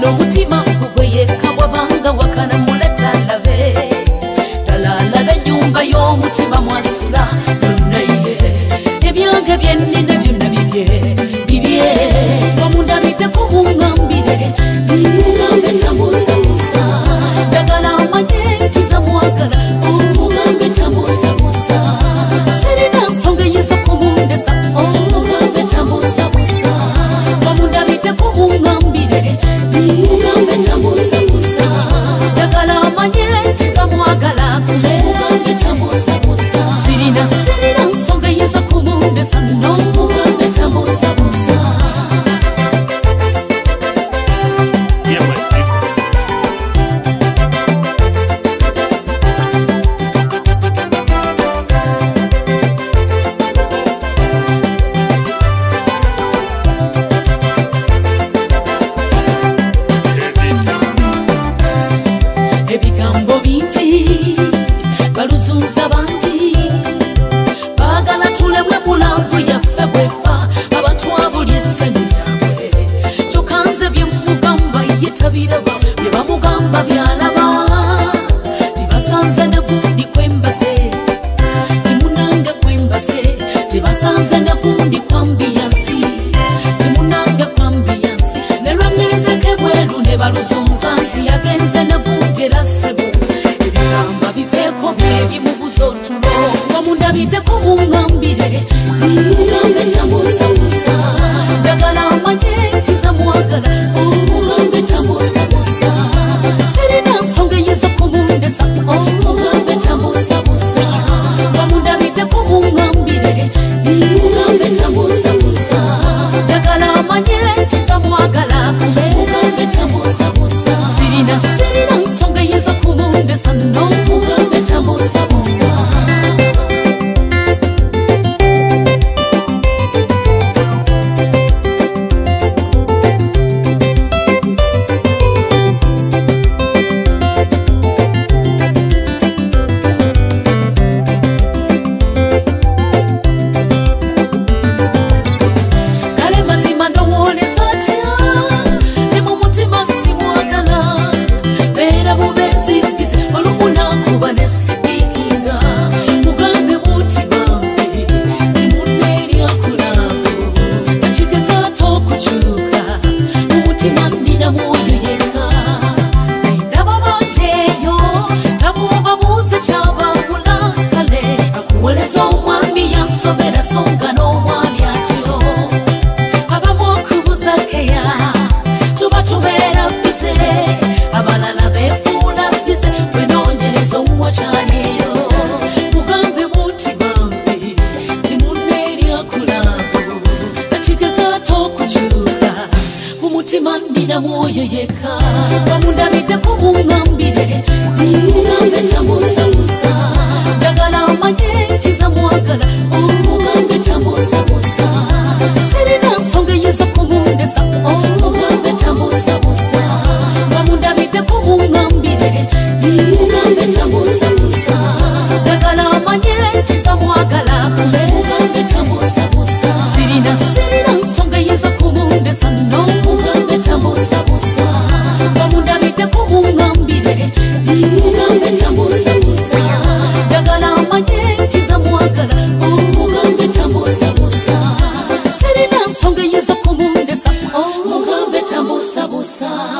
n'omutima gugweyeka wabanga wakana muleta labe dalalabe nyumba y'omutima mwasula yonnaye ebyange byennina byonna bibye omundabidde kumungambire mugambe tamusamusa dagala amanye ntiza mwagala omugambe tamusamusa sirina nsonga eyinza kumundesa omugambe tamusamusa omundabidde kumungambire mugambe tamusamusa dagala amanye ntiza mwagala mugambe tamusamusa sirina nsonga eyinza kumundesa n'omugambe tamusamusa. Ebigambo bingi baluzunza bangi bagala tulebwe mulamvu yaffe bwefa abantu abulya essanyu lyabwe kyokanze byemugamba ye tabiraba bye bamugamba byalaba tibasanze ne gundi kwembaze timunange kwembaze tibasanze ne gundi kwambiyansi timunange kwambiyansi ne lwengenzeke bweru ne baluzunza nti yagenze ne gundi erasebo ebigamba biveeko byebimubuza otulo omundabidde kumungambire mugambe tamusamusa dagala amanye ntiza mwagala omugambe tamusamusa sirina nsonga eyinza kumundesa omugambe tamusamusa omundabidde kumungambire mugambe tamusamusa dagala amanye ntiza mwagala omugambe tamusamusa sirina nsonga eyinza kumundesa n'omugambe tamusamusa. Kale mazima ndowoleza atya temu mutima simwagala beera bubeezi mbize olumu nakuba ne sipiikinga mugambe muti bambi timunneeryakulaavu nakigezaato okukyuka mu mutima nnina mwoyo yekka zendaba banjeeyo nabwobabuuze kyabawula kale akuwoleza omwami yansobera songa n'omwami atyo abamu okubuza keya tuba tubeera bize abalala beefuula bize twenoonyereza omuwakyalyeyo mugambe muti bambi timunneeryakulaavu nakigezaato okukyuka mu mutima nnina mwoyo yekka bamundabidde kumungambire mugambe tamusamusa dagala amanye ntiza mwagala omugambe tamusamusa sirina nsonga eyinza kumundesa omugambe tamusamusa bamundabidde kumungambire mugambe tamusamusa dagala amanye ntiza mwagala omugambe tamusamusa sirina nsonga eyinza kumundesa n'omugambe tamusamusa bamundabidde kumungambire mugambe tamusamusa dagala amanye ntiza mwagala omugambe tamusamusa sirina nsonga eyinza kumundesa omugambe tamusamusa.